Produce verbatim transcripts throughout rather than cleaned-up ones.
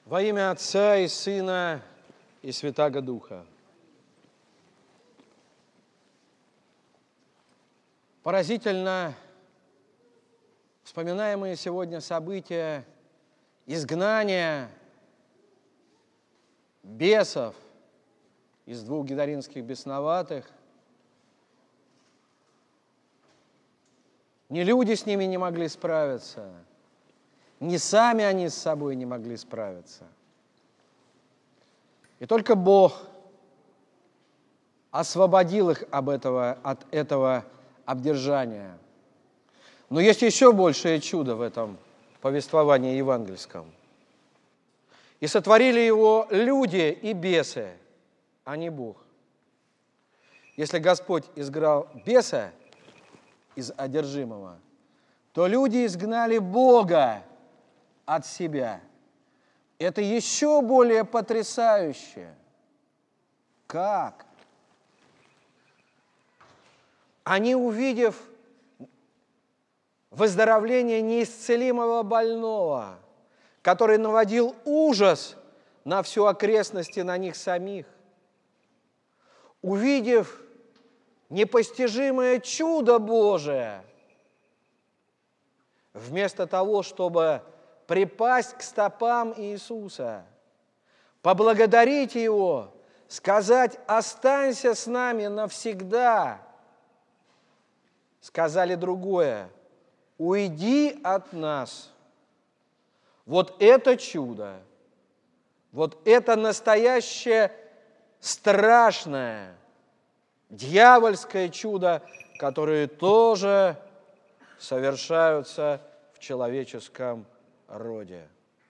Во имя Отца и Сына и Святаго Духа. Поразительно вспоминаемые сегодня события изгнания бесов из двух гедаринских бесноватых. Ни люди с ними не могли справиться, ни сами они с собой не могли справиться. И только Бог освободил их об этого, от этого обдержания. Но есть еще большее чудо в этом повествовании евангельском. И сотворили его люди и бесы, а не Бог. Если Господь изгнал беса из одержимого, то люди изгнали Бога от себя. Это еще более потрясающе. Как? Они, увидев выздоровление неисцелимого больного, который наводил ужас на всю окрестность и на них самих, увидев непостижимое чудо Божие, вместо того, чтобы припасть к стопам Иисуса, поблагодарить Его, сказать: «Останься с нами навсегда», сказали другое: «Уйди от нас». Вот это чудо, вот это настоящее страшное, дьявольское чудо, которое тоже совершаются в человеческом роде.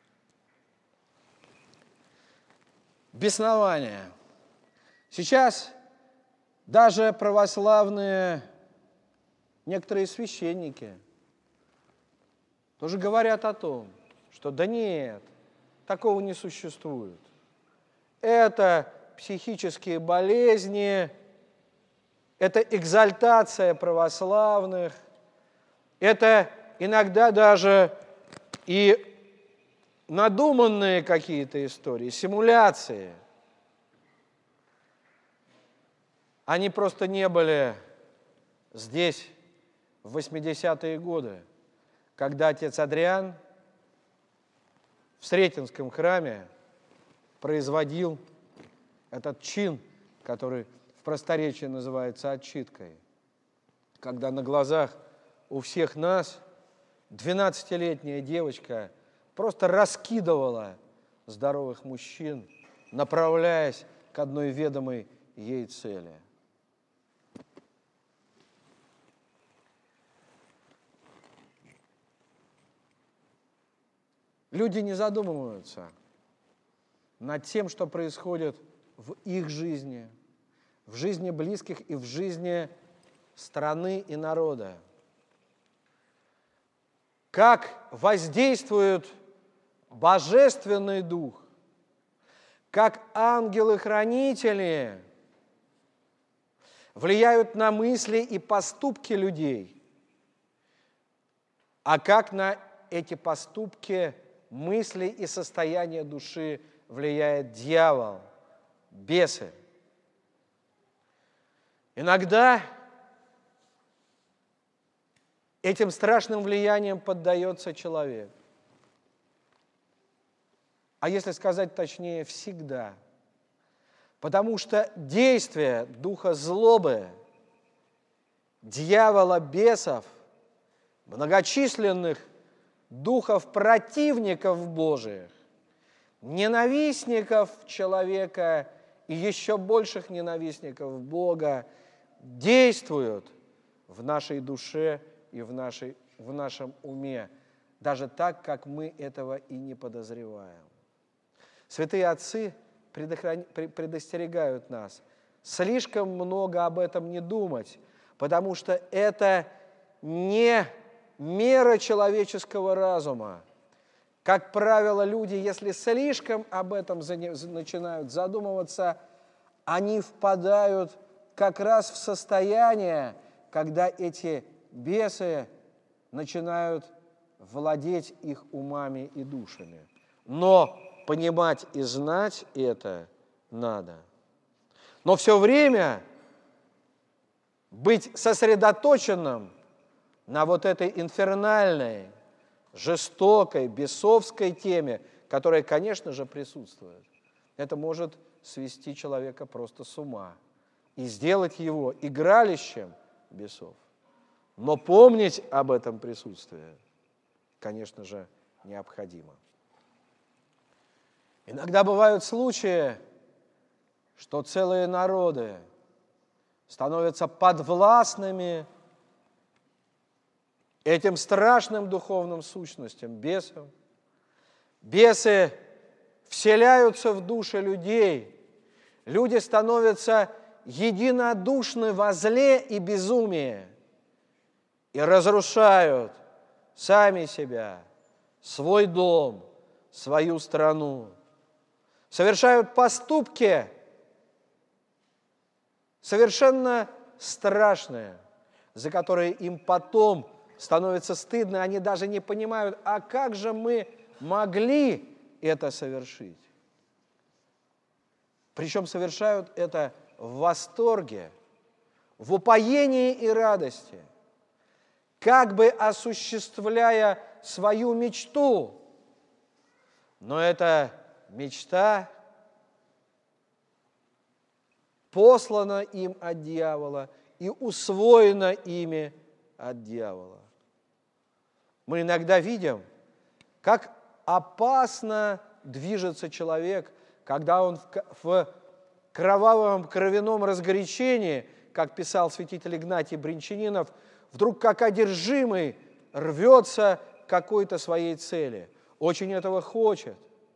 Беснование. Сейчас даже православные, некоторые священники тоже говорят о том, что да нет, такого не существует. Это психические болезни, это экзальтация православных, это иногда даже и надуманные какие-то истории, симуляции. Они просто не были здесь в восьмидесятые годы, когда отец Адриан в Сретенском храме производил этот чин, который в просторечии называется отчиткой, когда на глазах у всех нас двенадцатилетняя девочка просто раскидывала здоровых мужчин, направляясь к одной ведомой ей цели. Люди не задумываются над тем, что происходит в их жизни, в жизни близких и в жизни страны и народа. Как воздействует Божественный Дух, как ангелы-хранители влияют на мысли и поступки людей, а как на эти поступки, мысли и состояние души влияет дьявол, бесы. Иногда этим страшным влиянием поддается человек. А если сказать точнее, всегда. Потому что действие духа злобы, дьявола, бесов, многочисленных духов противников Божиих, ненавистников человека и еще больших ненавистников Бога действуют в нашей душе и в, нашей, в нашем уме, даже так, как мы этого и не подозреваем. Святые отцы предостерегают нас слишком много об этом не думать, потому что это не мера человеческого разума. Как правило, люди, если слишком об этом начинают задумываться, они впадают как раз в состояние, когда эти бесы начинают владеть их умами и душами. Но понимать и знать это надо. Но все время быть сосредоточенным на вот этой инфернальной, жестокой, бесовской теме, которая, конечно же, присутствует. Это может свести человека просто с ума и сделать его игралищем бесов. Но помнить об этом присутствии, конечно же, необходимо. Иногда бывают случаи, что целые народы становятся подвластными этим страшным духовным сущностям, бесам. Бесы вселяются в души людей, люди становятся единодушны во зле и безумии и разрушают сами себя, свой дом, свою страну, совершают поступки совершенно страшные, за которые им потом становится стыдно, они даже не понимают, а как же мы могли это совершить? Причем совершают это в восторге, в упоении и радости, как бы осуществляя свою мечту. Но эта мечта послана им от дьявола и усвоена ими от дьявола. Мы иногда видим, как опасно движется человек, когда он в кровавом кровяном разгорячении, как писал святитель Игнатий Бринчанинов, вдруг как одержимый рвется к какой-то своей цели, очень этого хочет,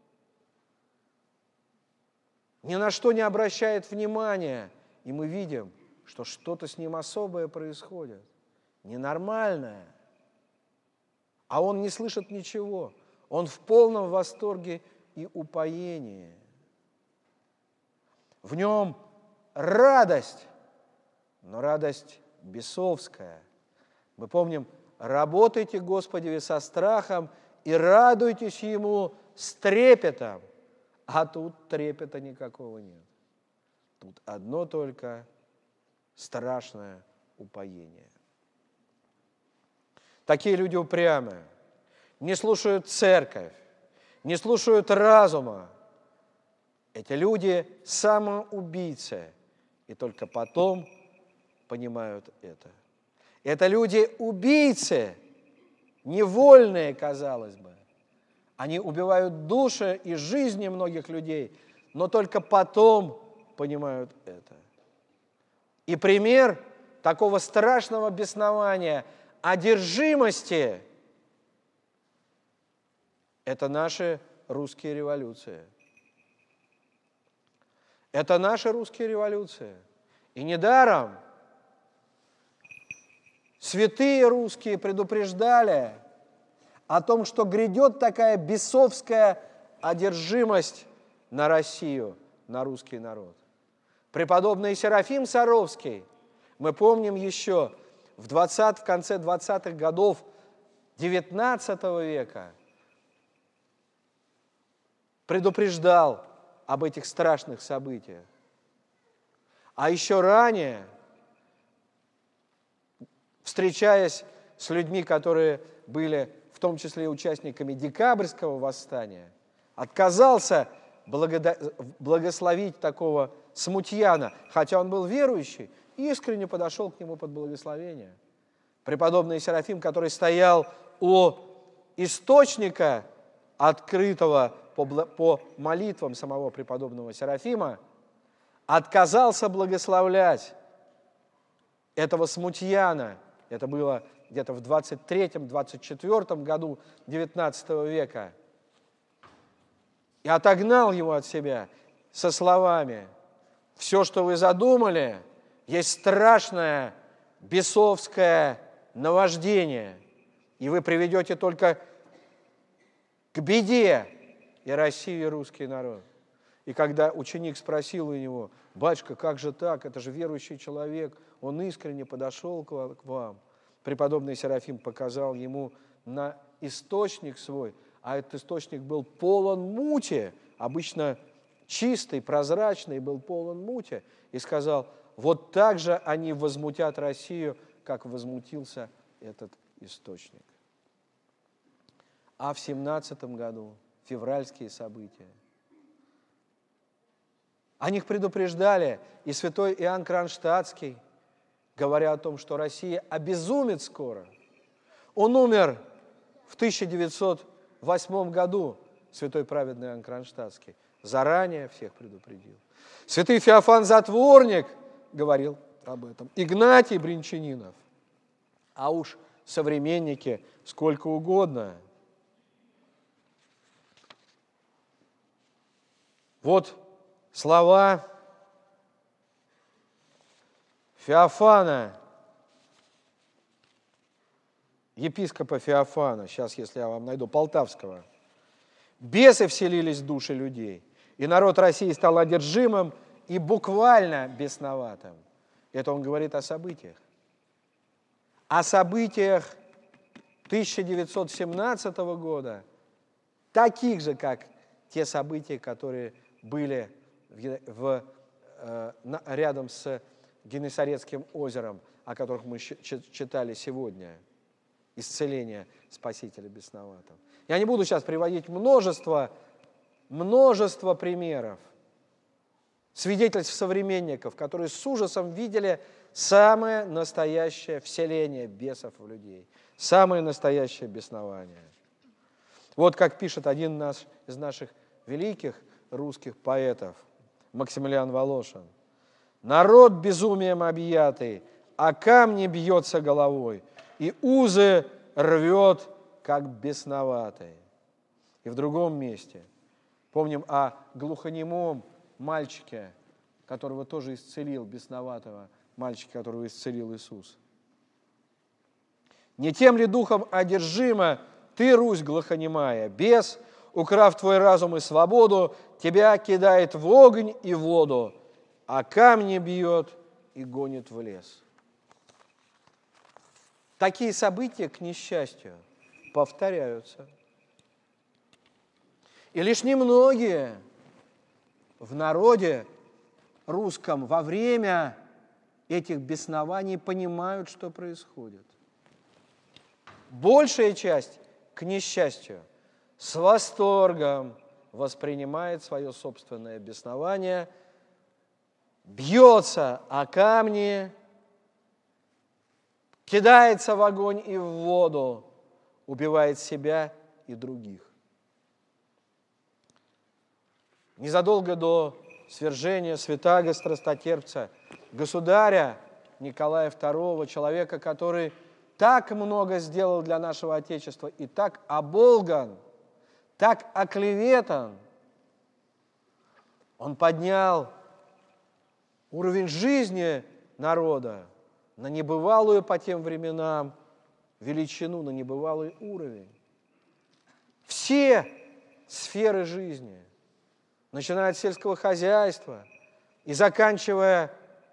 ни на что не обращает внимания, и мы видим, что что-то с ним особое происходит, ненормальное, а он не слышит ничего, он в полном восторге и упоении. В нем радость, но радость бесовская. Мы помним, работайте, Господи, со страхом и радуйтесь Ему с трепетом. А тут трепета никакого нет. Тут одно только страшное упоение. Такие люди упрямые, не слушают церковь, не слушают разума. Эти люди самоубийцы, и только потом понимают это. Это люди-убийцы, невольные, казалось бы. Они убивают души и жизни многих людей, но только потом понимают это. И пример такого страшного беснования, одержимости – это наши русские революции. Это наши русские революции. И недаром святые русские предупреждали о том, что грядет такая бесовская одержимость на Россию, на русский народ. Преподобный Серафим Саровский, мы помним еще, в, двадцатых, в конце двадцатых годов девятнадцатого века предупреждал об этих страшных событиях. А еще ранее, встречаясь с людьми, которые были в том числе и участниками декабрьского восстания, отказался благода- благословить такого смутьяна, хотя он был верующий, искренне подошел к нему под благословение. Преподобный Серафим, который стоял у источника, открытого по, по молитвам самого преподобного Серафима, отказался благословлять этого смутьяна. Это было где-то в двадцать третьем — двадцать четвёртом году девятнадцатого века. И отогнал его от себя со словами: «Все, что вы задумали, есть страшное бесовское наваждение, и вы приведете только к беде и Россию, и русский народ». И когда ученик спросил у него: «Батюшка, как же так? Это же верующий человек, он искренне подошел к вам». Преподобный Серафим показал ему на источник свой, а этот источник был полон мути, обычно чистый, прозрачный, был полон мути, и сказал, вот так же они возмутят Россию, как возмутился этот источник. А в семнадцатом году, февральские события, о них предупреждали и святой Иоанн Кронштадтский, говоря о том, что Россия обезумит скоро. Он умер в тысяча девятьсот восьмом году, святой праведный Иоанн Кронштадтский, заранее всех предупредил. Святый Феофан Затворник говорил об этом, Игнатий Бринчанинов, а уж современники сколько угодно. Вот слова Феофана, епископа Феофана, сейчас, если я вам найду, Полтавского. «Бесы вселились в души людей, и народ России стал одержимым и буквально бесноватым». Это он говорит о событиях. О событиях тысяча девятьсот семнадцатого года, таких же, как те события, которые были в, в, э, на, рядом с Генесарецким озером, о которых мы читали сегодня, исцеление Спасителя бесноватого. Я не буду сейчас приводить множество, множество примеров, свидетельств современников, которые с ужасом видели самое настоящее вселение бесов в людей, самое настоящее беснование. Вот как пишет один наш, из наших великих русских поэтов, Максимилиан Волошин. «Народ безумием объятый, а камни бьется головой, и узы рвет, как бесноватый». И в другом месте помним о глухонемом мальчике, которого тоже исцелил, бесноватого мальчика, которого исцелил Иисус. «Не тем ли духом одержима ты, Русь глухонемая, бес, украв твой разум и свободу, тебя кидает в огонь и воду, а камни бьет и гонит в лес». Такие события, к несчастью, повторяются. И лишь немногие в народе русском во время этих беснований понимают, что происходит. Большая часть, к несчастью, с восторгом воспринимает свое собственное беснование, бьется о камни, кидается в огонь и в воду, убивает себя и других. Незадолго до свержения святаго страстотерпца, государя Николая второго, человека, который так много сделал для нашего Отечества и так оболган, так оклеветан, он поднял уровень жизни народа на небывалую по тем временам величину, на небывалый уровень. Все сферы жизни, начиная от сельского хозяйства и заканчивая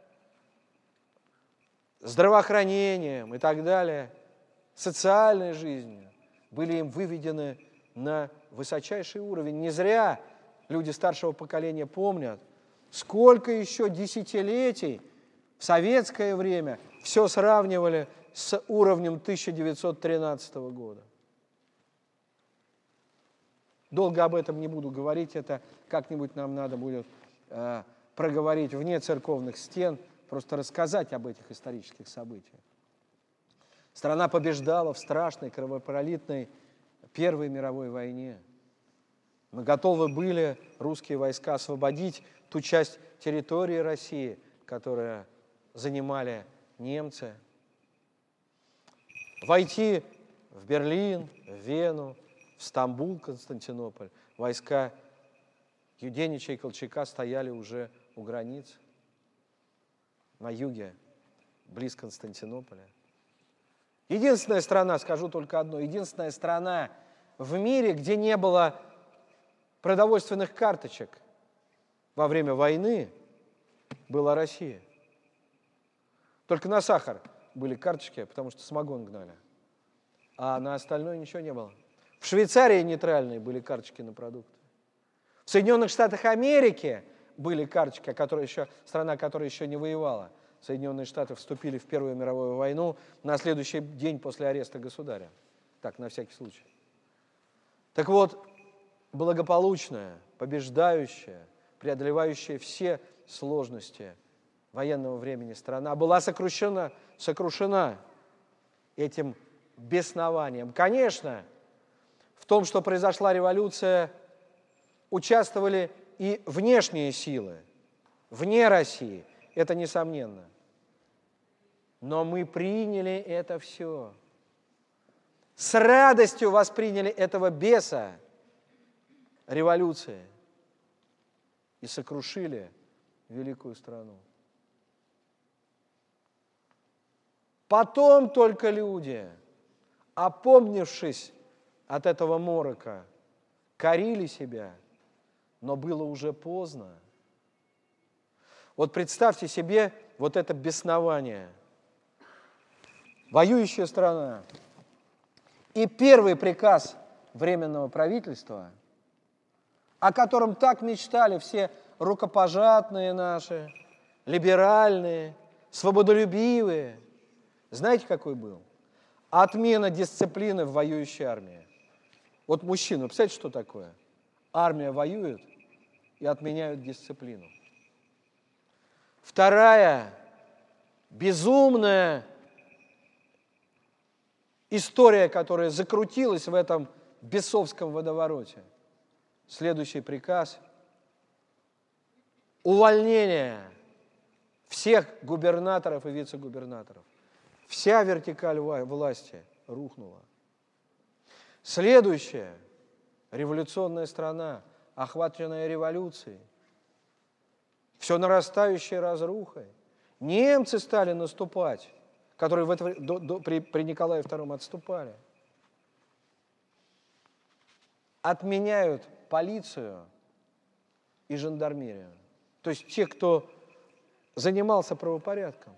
здравоохранением и так далее, социальной жизнью, были им выведены на высочайший уровень. Не зря люди старшего поколения помнят, сколько еще десятилетий в советское время все сравнивали с уровнем тысяча девятьсот тринадцатого года. Долго об этом не буду говорить, это как-нибудь нам надо будет э, проговорить вне церковных стен, просто рассказать об этих исторических событиях. Страна побеждала в страшной кровопролитной Первой мировой войне. Мы готовы были, русские войска, освободить ту часть территории России, которую занимали немцы, войти в Берлин, в Вену, в Стамбул, Константинополь. Войска Юденича и Колчака стояли уже у границ на юге, близ Константинополя. Единственная страна, скажу только одно, единственная страна в мире, где не было продовольственных карточек во время войны, была Россия. Только на сахар были карточки, потому что самогон гнали, а на остальное ничего не было. В Швейцарии нейтральные были карточки на продукты. В Соединенных Штатах Америки были карточки, которая еще, страна, которая еще не воевала. Соединенные Штаты вступили в Первую мировую войну на следующий день после ареста государя. Так, на всякий случай. Так вот, благополучная, побеждающая, преодолевающая все сложности военного времени страна была сокрушена, сокрушена этим беснованием. Конечно, в том, что произошла революция, участвовали и внешние силы, вне России, это несомненно. Но мы приняли это все. С радостью восприняли этого беса революции и сокрушили великую страну. Потом только люди, опомнившись от этого морока, корили себя, но было уже поздно. Вот представьте себе вот это беснование. Воюющая страна. И первый приказ Временного правительства, о котором так мечтали все рукопожатные наши, либеральные, свободолюбивые, знаете, какой был? Отмена дисциплины в воюющей армии. Вот мужчина, представляете, что такое? Армия воюет и отменяют дисциплину. Вторая безумная история, которая закрутилась в этом бесовском водовороте. Следующий приказ – увольнение всех губернаторов и вице-губернаторов. Вся вертикаль власти рухнула. Следующее – революционная страна, охваченная революцией, все нарастающей разрухой. Немцы стали наступать, которые в это, до, до, при, при Николае втором отступали. Отменяют полицию и жандармерию. То есть те, кто занимался правопорядком.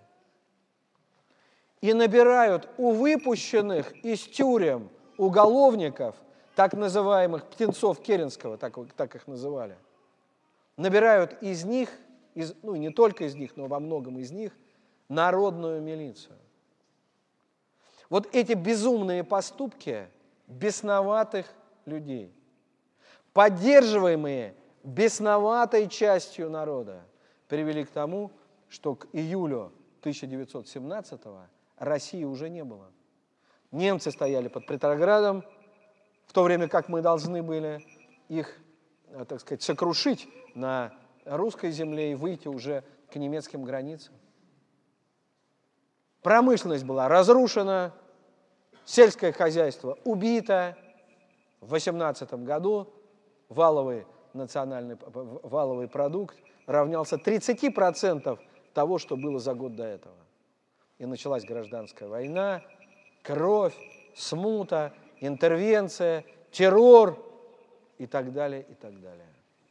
И набирают у выпущенных из тюрем уголовников, так называемых птенцов Керенского, так, так их называли, набирают из них, из, ну не только из них, но во многом из них, народную милицию. Вот эти безумные поступки бесноватых людей, поддерживаемые бесноватой частью народа, привели к тому, что к июлю тысяча девятьсот семнадцатого России уже не было. Немцы стояли под Петроградом, в то время как мы должны были их, так сказать, сокрушить на русской земле и выйти уже к немецким границам. Промышленность была разрушена, сельское хозяйство убито. В восемнадцатом году валовый национальный валовый продукт равнялся тридцати процентам того, что было за год до этого. И началась гражданская война, кровь, смута, интервенция, террор и так далее, и так далее.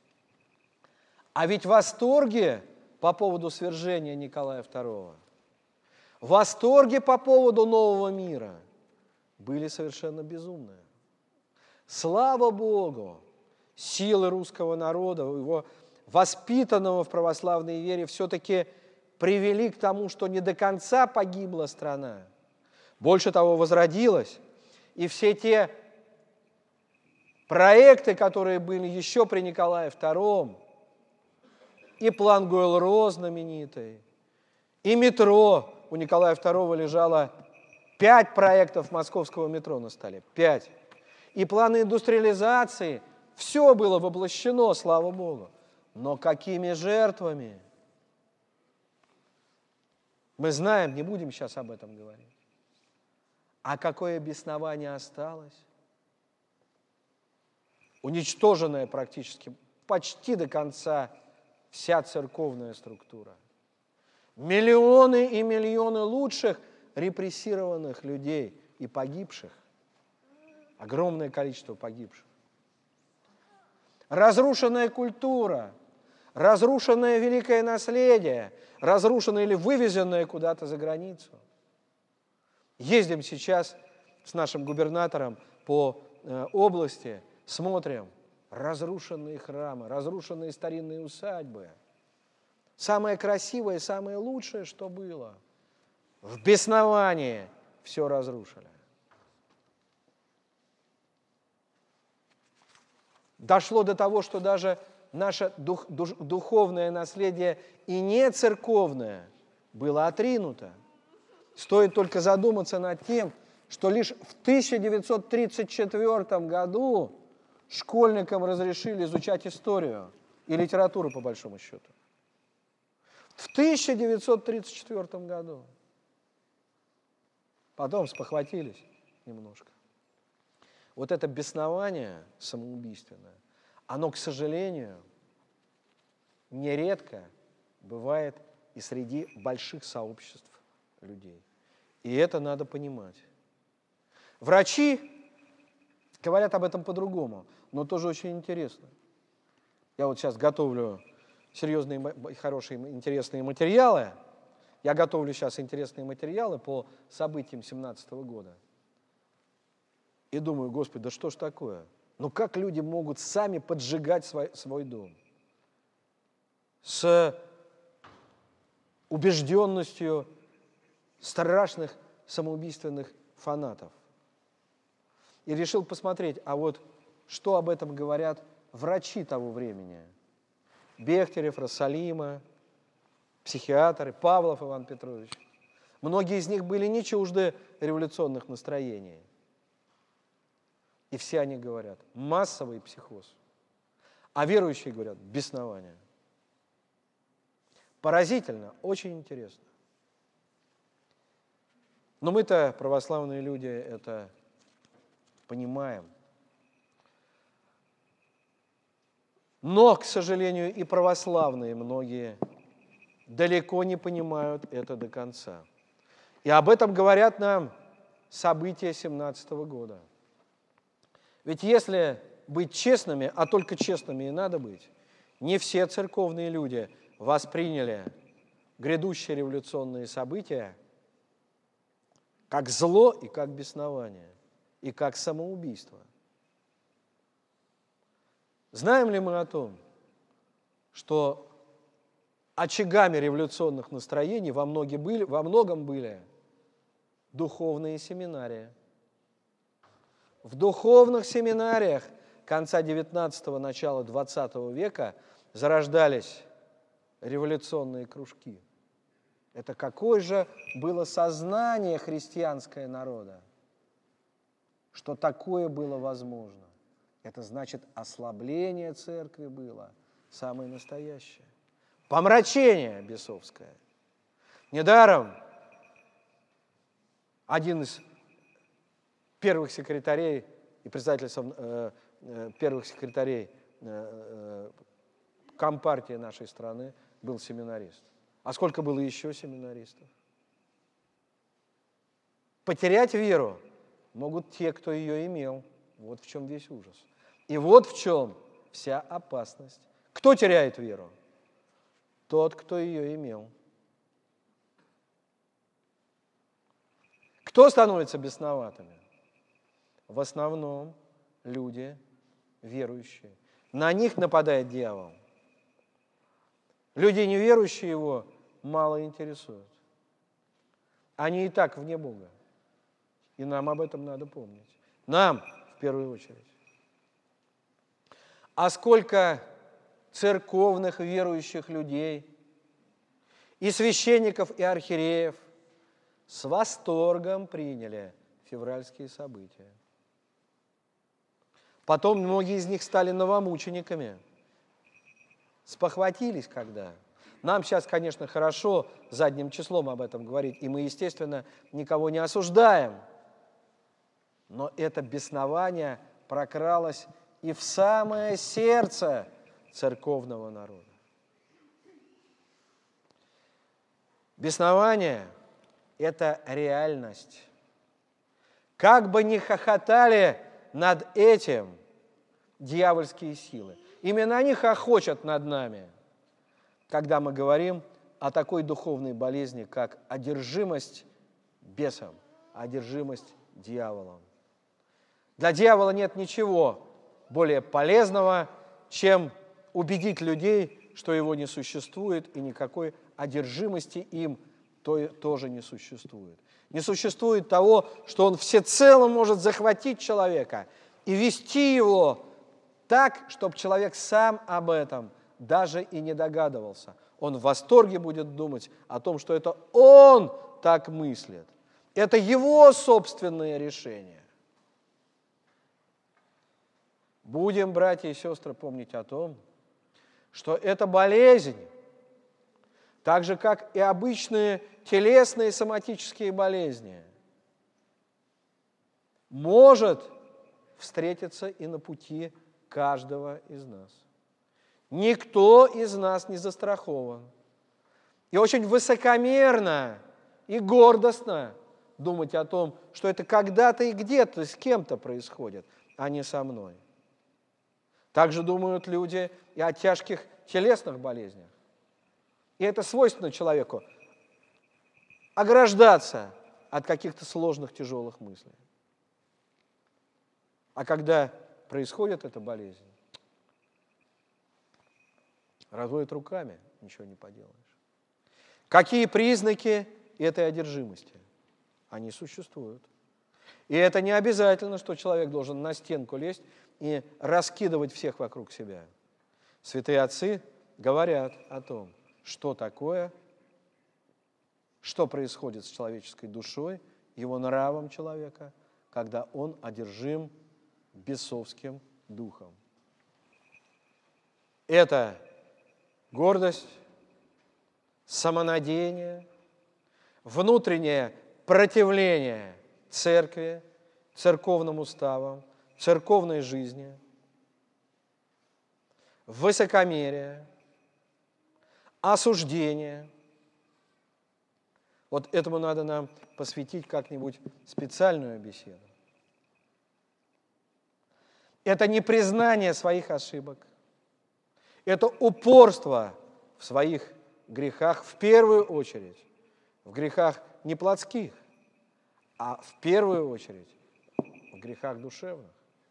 А ведь восторги по поводу свержения Николая второго, восторги по поводу нового мира были совершенно безумные. Слава Богу, силы русского народа, его воспитанного в православной вере, все-таки привели к тому, что не до конца погибла страна. Больше того, возродилась. И все те проекты, которые были еще при Николае втором, и план Гойл-Ро знаменитый, и метро. У Николая второго лежало пять проектов московского метро на столе. Пять. И планы индустриализации. Все было воплощено, слава Богу. Но какими жертвами? Мы знаем, не будем сейчас об этом говорить. А какое беснование осталось? Уничтоженная практически почти до конца вся церковная структура. Миллионы и миллионы лучших репрессированных людей и погибших. Огромное количество погибших. Разрушенная культура, разрушенное великое наследие, разрушенное или вывезенное куда-то за границу. Ездим сейчас с нашим губернатором по области, смотрим, разрушенные храмы, разрушенные старинные усадьбы. Самое красивое, самое лучшее, что было, в бесновании все разрушили. Дошло до того, что даже наше дух, дух, духовное наследие и не церковное было отринуто. Стоит только задуматься над тем, что лишь в тысяча девятьсот тридцать четвёртом году школьникам разрешили изучать историю и литературу, по большому счету. В тысяча девятьсот тридцать четвёртом году. Потом спохватились немножко. Вот это беснование самоубийственное, оно, к сожалению, нередко бывает и среди больших сообществ людей. И это надо понимать. Врачи говорят об этом по-другому, но тоже очень интересно. Я вот сейчас готовлю серьезные, хорошие, интересные материалы. Я готовлю сейчас интересные материалы по событиям семнадцатого года. И думаю, Господи, да что ж такое? Ну как люди могут сами поджигать свой, свой дом? С убежденностью страшных самоубийственных фанатов. И решил посмотреть, а вот что об этом говорят врачи того времени. Бехтерев, Рассалима, психиатры, Павлов Иван Петрович. Многие из них были не чужды революционных настроений. И все они говорят, массовый психоз. А верующие говорят, беснование. Поразительно, очень интересно. Но мы-то, православные люди, это понимаем. Но, к сожалению, и православные многие далеко не понимают это до конца. И об этом говорят нам события семнадцатого года. Ведь если быть честными, а только честными и надо быть, не все церковные люди восприняли грядущие революционные события как зло и как беснование, и как самоубийство. Знаем ли мы о том, что очагами революционных настроений во, многие были, во многом были духовные семинарии? В духовных семинариях конца девятнадцатого, начала двадцатого века зарождались революционные кружки. Это какое же было сознание христианское народа, что такое было возможно. Это значит, ослабление церкви было самое настоящее. Помрачение бесовское. Недаром один из первых секретарей и председатель э, э, первых секретарей э, э, компартии нашей страны был семинарист. А сколько было еще семинаристов? Потерять веру могут те, кто ее имел. Вот в чем весь ужас. И вот в чем вся опасность. Кто теряет веру? Тот, кто ее имел. Кто становится бесноватыми? В основном люди верующие. На них нападает дьявол. Люди, неверующие его, мало интересуют. Они и так вне Бога. И нам об этом надо помнить. Нам, в первую очередь. А сколько церковных верующих людей, и священников, и архиереев с восторгом приняли февральские события. Потом многие из них стали новомучениками. Спохватились когда? Нам сейчас, конечно, хорошо задним числом об этом говорить, и мы, естественно, никого не осуждаем. Но это беснование прокралось и в самое сердце церковного народа. Беснование – это реальность. Как бы ни хохотали над этим дьявольские силы, именно они хохочут над нами, когда мы говорим о такой духовной болезни, как одержимость бесом, одержимость дьяволом. Для дьявола нет ничего более полезного, чем убедить людей, что его не существует, и никакой одержимости им то, тоже не существует. Не существует того, что он всецело может захватить человека и вести его так, чтобы человек сам об этом даже и не догадывался. Он в восторге будет думать о том, что это он так мыслит. Это его собственное решение. Будем, братья и сестры, помнить о том, что эта болезнь, так же, как и обычные телесные соматические болезни, может встретиться и на пути каждого из нас. Никто из нас не застрахован. И очень высокомерно и гордостно думать о том, что это когда-то и где-то с кем-то происходит, а не со мной. Также думают люди и о тяжких телесных болезнях. И это свойственно человеку – ограждаться от каких-то сложных, тяжелых мыслей. А когда происходит эта болезнь, разводит руками, ничего не поделаешь. Какие признаки этой одержимости? Они существуют. И это не обязательно, что человек должен на стенку лезть и раскидывать всех вокруг себя. Святые отцы говорят о том, что такое, что происходит с человеческой душой, его нравом человека, когда он одержим бесовским духом. Это гордость, самонадеяние, внутреннее противление церкви, церковным уставам, церковной жизни, высокомерие, осуждение. Вот этому надо нам посвятить как-нибудь специальную беседу. Это непризнание своих ошибок. Это упорство в своих грехах, в первую очередь, в грехах не плотских, а в первую очередь в грехах душевных.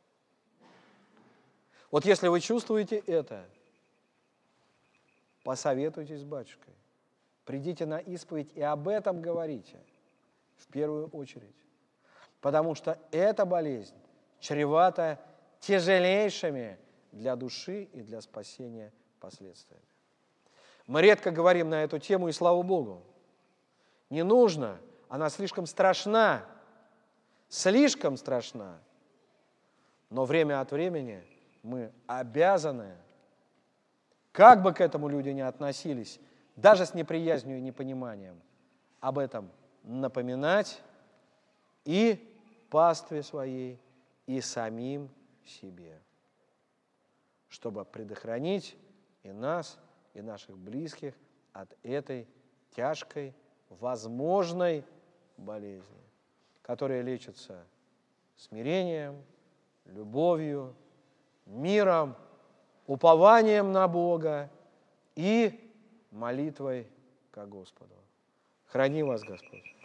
Вот если вы чувствуете это, посоветуйтесь с батюшкой, придите на исповедь и об этом говорите в первую очередь, потому что эта болезнь чревата тяжелейшими для души и для спасения последствиями. Мы редко говорим на эту тему, и слава Богу. Не нужно, она слишком страшна, слишком страшна, но время от времени мы обязаны, как бы к этому люди ни относились, даже с неприязнью и непониманием, об этом напоминать и пастве своей, и самим себе, чтобы предохранить и нас, и наших близких от этой тяжкой, возможной болезни, которая лечится смирением, любовью, миром, упованием на Бога и молитвой ко Господу. Храни вас Господь.